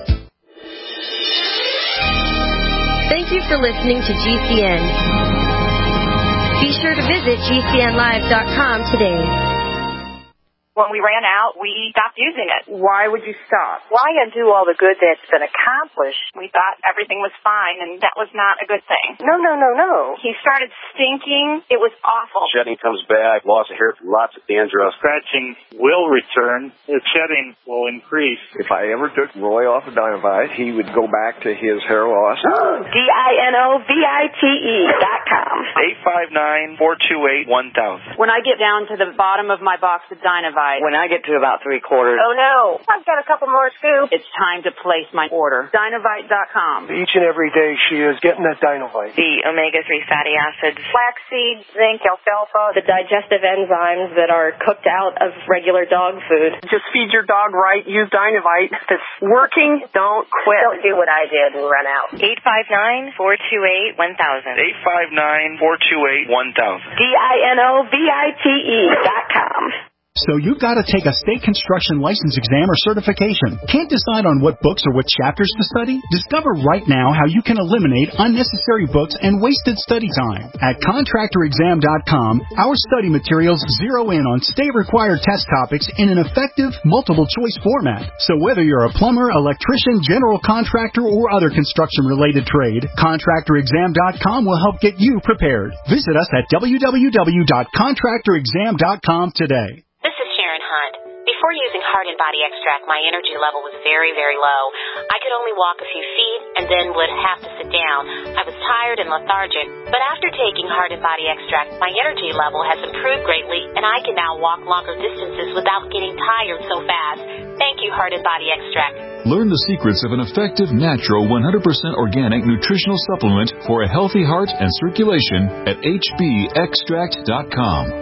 Thank you for listening to G C N. Be sure to visit G C N live dot com today. When we ran out, we stopped using it. Why would you stop? Why undo all the good that's been accomplished? We thought everything was fine, and that was not a good thing. No, no, no, no. He started stinking. It was awful. Shedding comes back, loss of hair, lots of dandruff. Scratching will return. The shedding will increase. If I ever took Roy off of Dynavite, he would go back to his hair loss. D I N O V I T E dot com. eight five nine, four two eight, one thousand. When I get down to the bottom of my box of Dynavite, when I get to about three quarters, oh no, I've got a couple more scoops. It's time to place my order. Dynavite dot com. Each and every day she is getting that Dynavite. The omega three fatty acids, flaxseed, zinc, alfalfa, the digestive enzymes that are cooked out of regular dog food. Just feed your dog right. Use Dynavite. If it's working, don't quit. Don't do what I did and run out. eight five nine, four two eight, one thousand. eight five nine, four two eight, one thousand. D I N O V I T E dot com. So you've got to take a state construction license exam or certification. Can't decide on what books or what chapters to study? Discover right now how you can eliminate unnecessary books and wasted study time. At contractor exam dot com, our study materials zero in on state-required test topics in an effective, multiple-choice format. So whether you're a plumber, electrician, general contractor, or other construction-related trade, contractor exam dot com will help get you prepared. Visit us at w w w dot contractor exam dot com today. This is Sharon Hunt. Before using Heart and Body Extract, my energy level was very, very low. I could only walk a few feet and then would have to sit down. I was tired and lethargic. But after taking Heart and Body Extract, my energy level has improved greatly, and I can now walk longer distances without getting tired so fast. Thank you, Heart and Body Extract. Learn the secrets of an effective, natural, one hundred percent organic nutritional supplement for a healthy heart and circulation at H B extract dot com.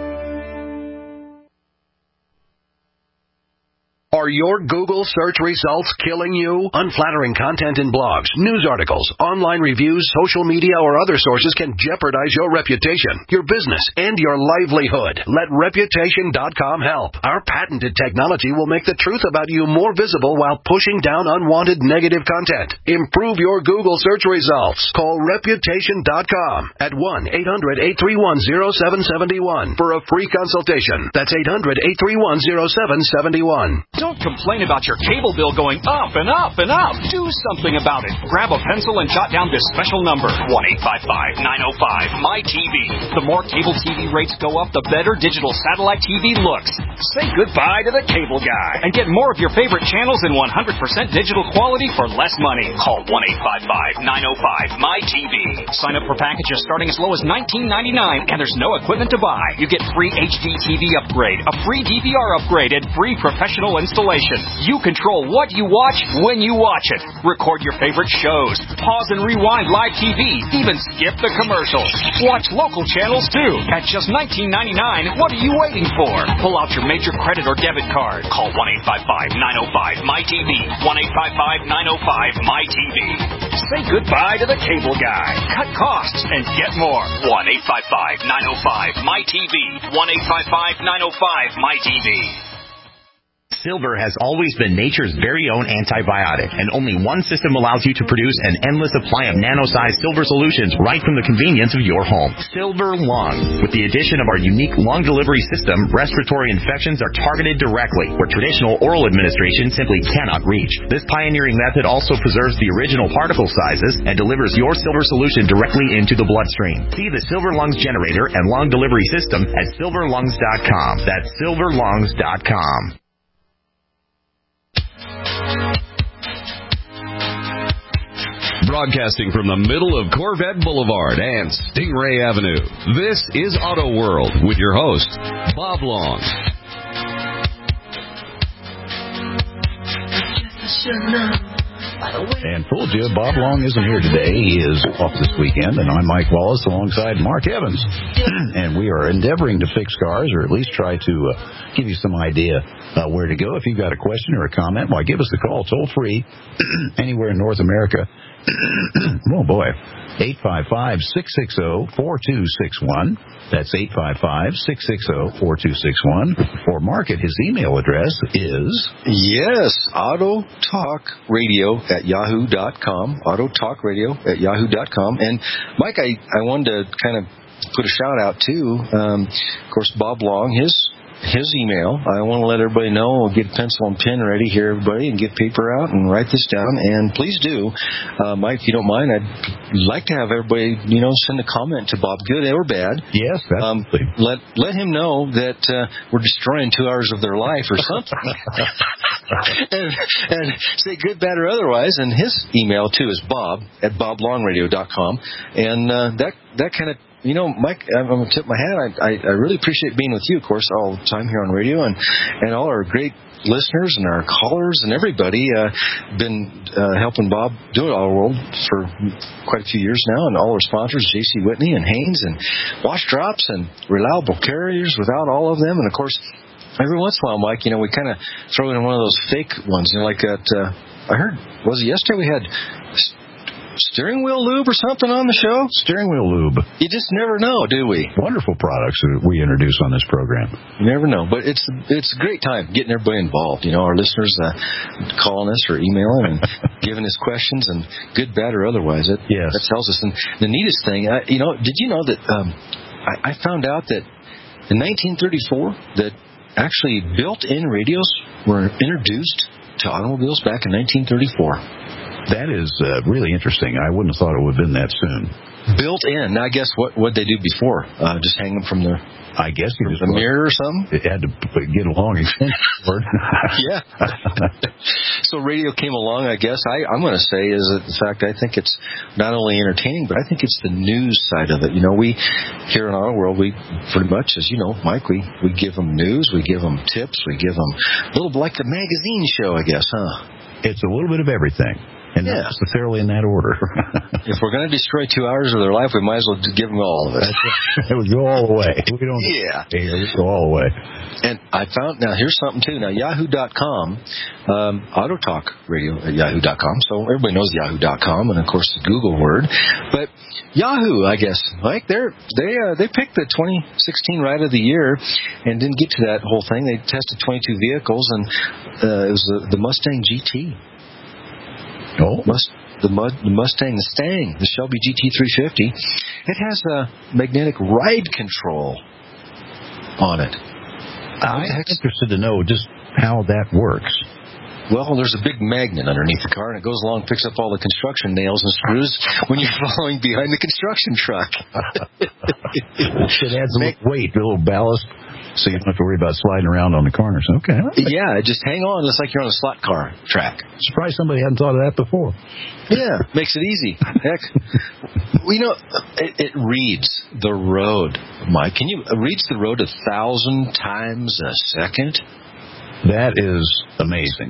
Are your Google search results killing you? Unflattering content in blogs, news articles, online reviews, social media, or other sources can jeopardize your reputation, your business, and your livelihood. Let Reputation dot com help. Our patented technology will make the truth about you more visible while pushing down unwanted negative content. Improve your Google search results. Call Reputation dot com at one eight hundred eight three one oh seven seven one for a free consultation. That's eight hundred eight three one oh seven seven one. Don't complain about your cable bill going up and up and up. Do something about it. Grab a pencil and jot down this special number, one eight five five nine oh five M Y T V. The more cable T V rates go up, the better digital satellite T V looks. Say goodbye to the cable guy and get more of your favorite channels in one hundred percent digital quality for less money. Call one eight five five nine oh five M Y T V. Sign up for packages starting as low as nineteen ninety-nine, and there's no equipment to buy. You get free H D T V upgrade, a free D V R upgrade, and free professional installation. You control what you watch when you watch it. Record your favorite shows. Pause and rewind live T V. Even skip the commercials. Watch local channels too. At just nineteen ninety-nine, what are you waiting for? Pull out your major credit or debit card. Call one eight five five nine oh five M Y T V. one eight five five nine oh five M Y T V. Say goodbye to the cable guy. Cut costs and get more. one eight five five nine oh five M Y T V. one eight five five nine oh five M Y T V. Silver has always been nature's very own antibiotic, and only one system allows you to produce an endless supply of nano-sized silver solutions right from the convenience of your home. Silver Lung. With the addition of our unique lung delivery system, respiratory infections are targeted directly, where traditional oral administration simply cannot reach. This pioneering method also preserves the original particle sizes and delivers your silver solution directly into the bloodstream. See the Silver Lungs generator and lung delivery system at silver lungs dot com. That's silver lungs dot com. Broadcasting from the middle of Corvette Boulevard and Stingray Avenue, this is Auto World with your host, Bob Long. And fooled you, Bob Long isn't here today. He is off this weekend, and I'm Mike Wallace alongside Mark Evans. And we are endeavoring to fix cars, or at least try to uh, give you some idea uh, where to go. If you've got a question or a comment, why, give us a call toll free anywhere in North America. Oh, boy. eight five five, six six zero, four two six one. That's eight five five, six six zero, four two six one. For Mark, his email address is... Yes, autotalkradio at yahoo dot com. autotalkradio at yahoo dot com. And, Mike, I, I wanted to kind of put a shout-out, too. Um, of course, Bob Long, his... his email. I want to let everybody know. We'll get pencil and pen ready here, everybody, and get paper out and write this down. And please do, uh, Mike, if you don't mind, I'd like to have everybody, you know, send a comment to Bob, good or bad. Yes, absolutely. Um, let let him know that uh, we're destroying two hours of their life or something, and, and say good, bad, or otherwise. And his email too is Bob at bob long radio dot com, and uh, that that kind of. You know, Mike, I'm going to tip my hat. I, I, I really appreciate being with you, of course, all the time here on radio, and, and all our great listeners and our callers and everybody uh, been uh, helping Bob do it all world for quite a few years now, and all our sponsors, J C Whitney and Haynes and Wash Drops and Reliable Carriers, without all of them. And, of course, every once in a while, Mike, you know, we kind of throw in one of those fake ones, you know, like that, uh, I heard, was it yesterday we had... steering wheel lube or something on the show? Steering wheel lube. You just never know, do we? Wonderful products that we introduce on this program. You never know. But it's it's a great time getting everybody involved. You know, our listeners uh, calling us or emailing and giving us questions, and good, bad, or otherwise. It, yes. That tells us. And the neatest thing, uh, you know, did you know that um, I, I found out that in nineteen thirty-four that actually built-in radios were introduced to automobiles back in nineteen thirty-four. That is uh, really interesting. I wouldn't have thought it would have been that soon. Built in. Now, I guess what what they do before? Uh, just hang them from the. I guess you just the mirror or something. It had to get along. Yeah. So radio came along. I guess I, I'm going to say is that the fact I think it's not only entertaining, but I think it's the news side of it. You know, we here in our world, we pretty much, as you know, Mike, we we give them news, we give them tips, we give them a little like the magazine show, I guess, huh? It's a little bit of everything, and yeah. not necessarily in that order. If we're going to destroy two hours of their life, we might as well give them all of it. It would go all the way. We don't. Yeah. It would go all the way. And I found, now here's something too. Now, Yahoo dot com, um, Auto Talk Radio at Yahoo dot com. So everybody knows Yahoo dot com, and of course the Google word. But Yahoo, I guess, Mike, they're, they uh, they picked the twenty sixteen Ride of the Year and didn't get to that whole thing. They tested twenty-two vehicles, and uh, it was the, the Mustang G T. Oh, Must. The, Mud, the Mustang, the Stang, the Shelby G T three fifty, it has a magnetic ride control on it. I'm interested to know just how that works. Well, there's a big magnet underneath the car, and it goes along and picks up all the construction nails and screws when you're following behind the construction truck. It adds a little weight, a little ballast, so you don't have to worry about sliding around on the corners. Okay. Yeah, just hang on. It's like you're on a slot car track. Surprised somebody hadn't thought of that before. Yeah, makes it easy. Heck, well, you know, it, it reads the road, Mike. Can you it reads the road a thousand times a second? That is amazing.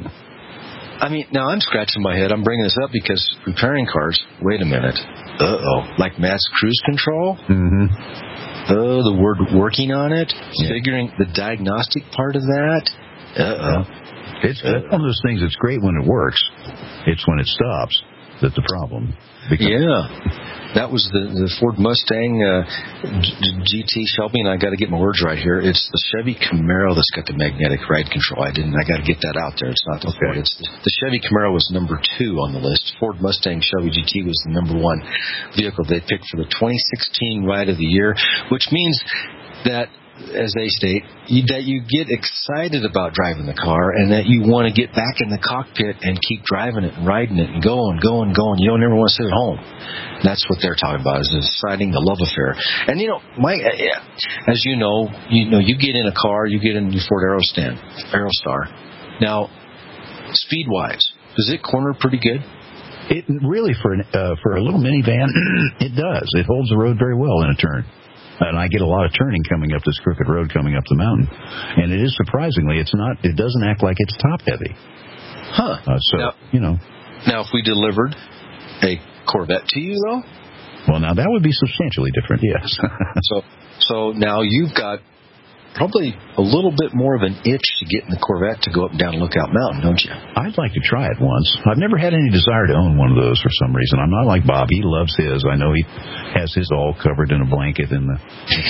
I mean, now I'm scratching my head. I'm bringing this up because repairing cars. Wait a minute. Uh oh, like Matt's cruise control. Mm-hmm. Oh, the word working on it, yeah. Figuring the diagnostic part of that. Uh-oh. It's uh, one of those things that's great when it works. It's when it stops that's the problem. Because yeah. That was the, the Ford Mustang uh, G T Shelby, and I got to get my words right here. It's the Chevy Camaro that's got the magnetic ride control. I didn't. I got to get that out there. It's not the okay. Ford. It's the, the Chevy Camaro was number two on the list. Ford Mustang Shelby G T was the number one vehicle they picked for the twenty sixteen Ride of the Year, which means that, as they state, you, that you get excited about driving the car and that you want to get back in the cockpit and keep driving it and riding it and going, going, going. You don't ever want to sit at home. That's what they're talking about, is deciding the love affair. And, you know, my, as you know, you know, you get in a car, you get in your Ford Aerostar. Aerostar. Now, speed-wise, does it corner pretty good? It really, for, an, uh, for a little minivan, it does. It holds the road very well in a turn. And I get a lot of turning coming up this crooked road coming up the mountain. And it is surprisingly, it's not, it doesn't act like it's top heavy. Huh. Uh, so, now, you know. Now, if we delivered a Corvette to you, though? Well, now that would be substantially different, yes. so, so now you've got probably a little bit more of an itch to get in the Corvette to go up and down Lookout Mountain, don't you? I'd like to try it once. I've never had any desire to own one of those for some reason. I'm not like Bob. He loves his. I know he has his all covered in a blanket in the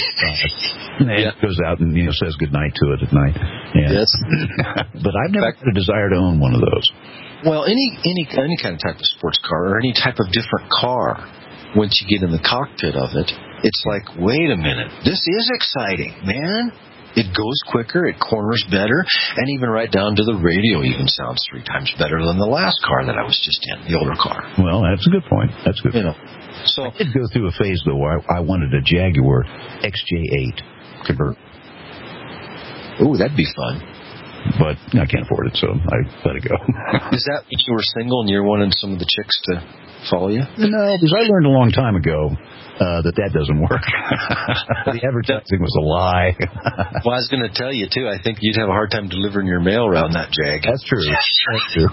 and yeah. goes out and, you know, says goodnight to it at night. And, yes. But I've never had a desire to own one of those. Well, any any any kind of type of sports car or any type of different car, once you get in the cockpit of it, it's like, wait a minute, this is exciting, man. It goes quicker, it corners better, and even right down to the radio even sounds three times better than the last car that I was just in, the older car. Well, that's a good point. That's a good. You point. know, so I did go through a phase though where I, I wanted a Jaguar X J eight convert. Ooh, that'd be fun. But I can't afford it, so I let it go. Is that if you were single and you wanted some of the chicks to follow you? No, because I learned a long time ago uh, that that doesn't work. The advertising was a lie. Well, I was going to tell you, too, I think you'd have a hard time delivering your mail around that Jag. That's true. That's true.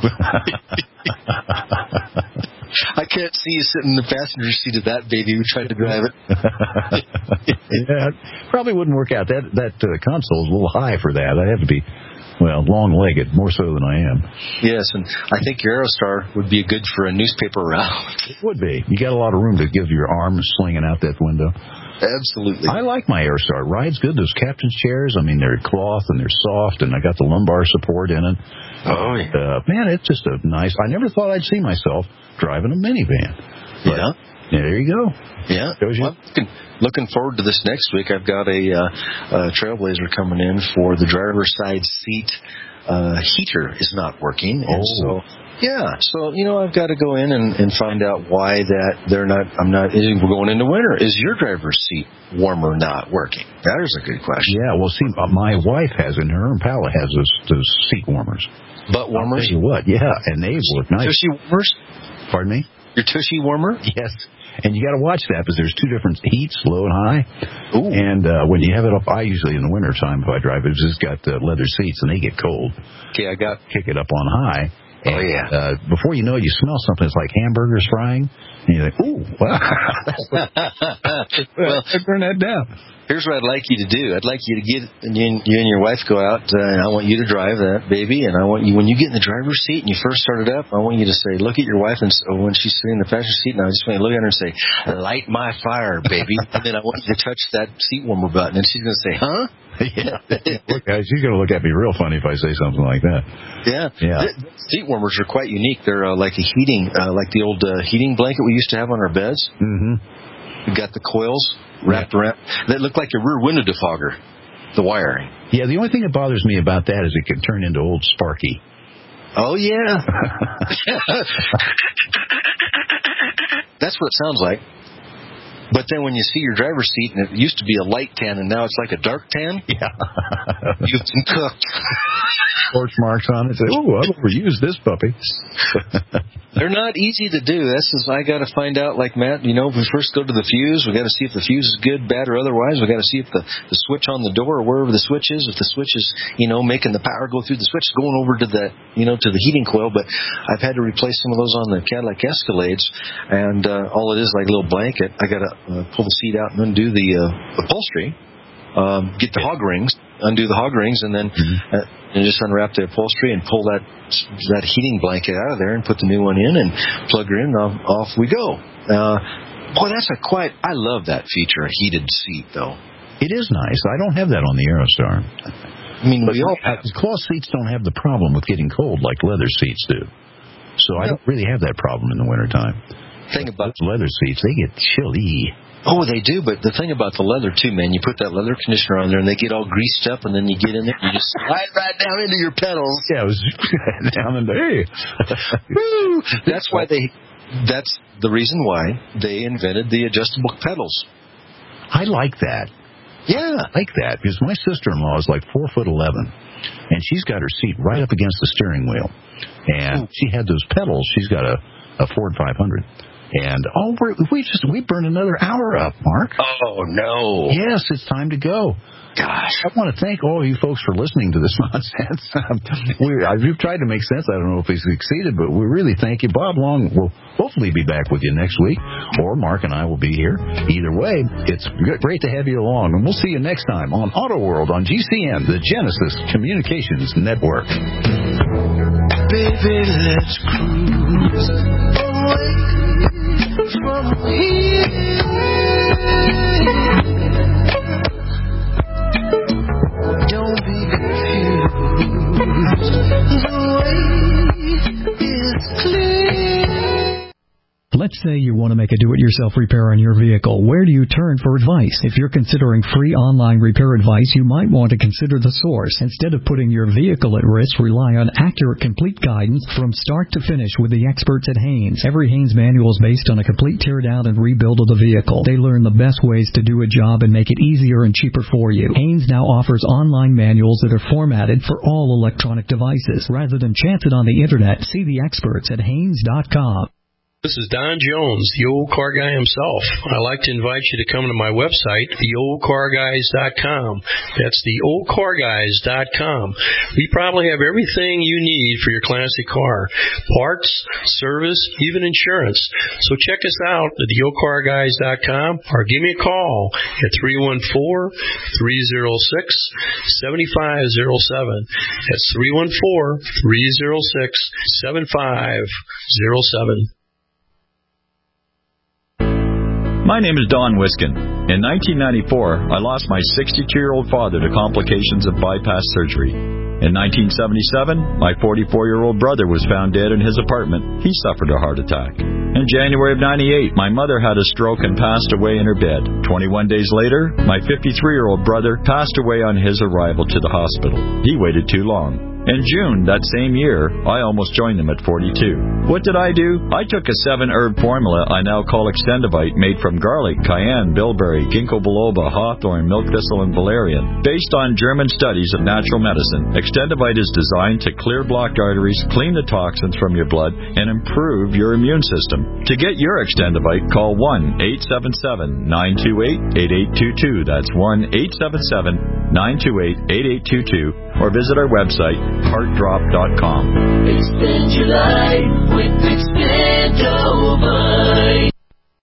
I can't see you sitting in the passenger seat of that baby who tried to drive it. Yeah, it probably wouldn't work out. That, that uh, console is a little high for that. I'd have to be... Well, long-legged, more so than I am. Yes, and I think your Aerostar would be good for a newspaper route. It would be. You got a lot of room to give your arms slinging out that window. Absolutely. I like my Aerostar. Ride's good. Those captain's chairs, I mean, they're cloth and they're soft, and I got the lumbar support in it. Oh, yeah. Uh, man, it's just a nice... I never thought I'd see myself driving a minivan. But yeah. There you go. Yeah. You. Well, looking, looking forward to this next week. I've got a, uh, a Trailblazer coming in for the driver's side seat. Uh, heater is not working. And oh. so, yeah. So, you know, I've got to go in and, and find out why that they're not, I'm not, we're going into winter. Is your driver's seat warmer not working? That is a good question. Yeah. Well, see, my wife has in her Impala has those, those seat warmers. Butt warmers? I'll tell you what. Yeah. And they work nice. Tushy warmers? Pardon me? Your tushy warmer? Yes. And you got to watch that because there's two different heats, low and high. Ooh. And uh, when you have it up, I usually in the wintertime if I drive it, it's just got uh, leather seats and they get cold. Okay, I got kick it up on high, And, oh, yeah. Uh, before you know it, you smell something. It's like hamburgers frying. And you're like, ooh, wow. Well, turn that down. Here's what I'd like you to do. I'd like you to get, and you, you and your wife go out, uh, and I want you to drive that baby, and I want you, when you get in the driver's seat and you first start it up, I want you to say, look at your wife, and so when she's sitting in the passenger seat, and I just want you to look at her and say, light my fire, baby. And then I want you to touch that seat warmer button, and she's going to say, huh? Yeah. Look, guys, she's going to look at me real funny if I say something like that. Yeah. Yeah. The, the seat warmers are quite unique. They're uh, like a heating, uh, like the old uh, heating blanket we used to have on our beds. Mm-hmm. We've got the coils wrapped around. That look like a rear window defogger, the wiring. Yeah, the only thing that bothers me about that is it can turn into old Sparky. Oh, yeah. That's what it sounds like. But then when you see your driver's seat, and it used to be a light tan, and now it's like a dark tan. Yeah. You've been cooked. Scorch marks on it. Say, oh, I've overused this puppy. They're not easy to do. This is, I got to find out, like Matt, you know, if we first go to the fuse, we got to see if the fuse is good, bad, or otherwise. We got to see if the, the switch on the door, or wherever the switch is, if the switch is, you know, making the power go through the switch, going over to the, you know, to the heating coil. But I've had to replace some of those on the Cadillac Escalades, and uh, all it is like a little blanket. I got to uh, pull the seat out and undo the uh, upholstery, um, get the hog rings, undo the hog rings, and then mm-hmm. uh, and just unwrap the upholstery and pull that that heating blanket out of there and put the new one in and plug her in, and off, off we go. Uh, boy, that's a quite, I love that feature, a heated seat, though. It is nice. I don't have that on the Aerostar. I mean, but we all have. Cloth seats don't have the problem with getting cold like leather seats do. So no. I don't really have that problem in the wintertime. Thing about those leather seats, they get chilly. Oh, they do, but the thing about the leather, too, man, you put that leather conditioner on there, and they get all greased up, and then you get in there, and you just slide right down into your pedals. Yeah, it was down in there. Woo! That's why they, that's the reason why they invented the adjustable pedals. I like that. Yeah. I like that, because my sister-in-law is like four foot eleven, and she's got her seat right up against the steering wheel. And she had those pedals. She's got a, a Ford five hundred. And, oh, we're, we just, we burned another hour up, Mark. Oh, no. Yes, it's time to go. Gosh. I want to thank all of you folks for listening to this nonsense. we, we've tried to make sense. I don't know if we succeeded, but we really thank you. Bob Long will hopefully be back with you next week, or Mark and I will be here. Either way, it's great to have you along, and we'll see you next time on Auto World on G C N, the Genesis Communications Network. Baby, let's cruise away from here. Don't be confused. The way is clear. Let's say you want to make a do-it-yourself repair on your vehicle. Where do you turn for advice? If you're considering free online repair advice, you might want to consider The Source. Instead of putting your vehicle at risk, rely on accurate, complete guidance from start to finish with the experts at Haynes. Every Haynes manual is based on a complete tear-down and rebuild of the vehicle. They learn the best ways to do a job and make it easier and cheaper for you. Haynes now offers online manuals that are formatted for all electronic devices. Rather than chance it on the Internet, see the experts at Haynes dot com. This is Don Jones, the old car guy himself. I'd like to invite you to come to my website, the old car guys dot com. That's the old car guys dot com. We probably have everything you need for your classic car. Parts, service, even insurance. So check us out at the old car guys dot com or give me a call at three one four, three oh six, seven five oh seven. That's three one four, three oh six, seven five oh seven. My name is Don Wiskin. In nineteen ninety-four, I lost my sixty-two-year-old father to complications of bypass surgery. In nineteen seventy-seven, my forty-four-year-old brother was found dead in his apartment. He suffered a heart attack. In January of ninety-eight, my mother had a stroke and passed away in her bed. twenty-one days later, my fifty-three-year-old brother passed away on his arrival to the hospital. He waited too long. In June that same year, I almost joined them at forty-two. What did I do? I took a seven-herb formula I now call Extendivite, made from garlic, cayenne, bilberry, ginkgo biloba, hawthorn, milk thistle, and valerian. Based on German studies of natural medicine, Extendivite is designed to clear blocked arteries, clean the toxins from your blood, and improve your immune system. To get your Extendivite, call one eight seven seven, nine two eight, eight eight two two. That's one eight seven seven, nine two eight, eight eight two two. or visit our website, heart drop dot com. Extend your life with Expandova.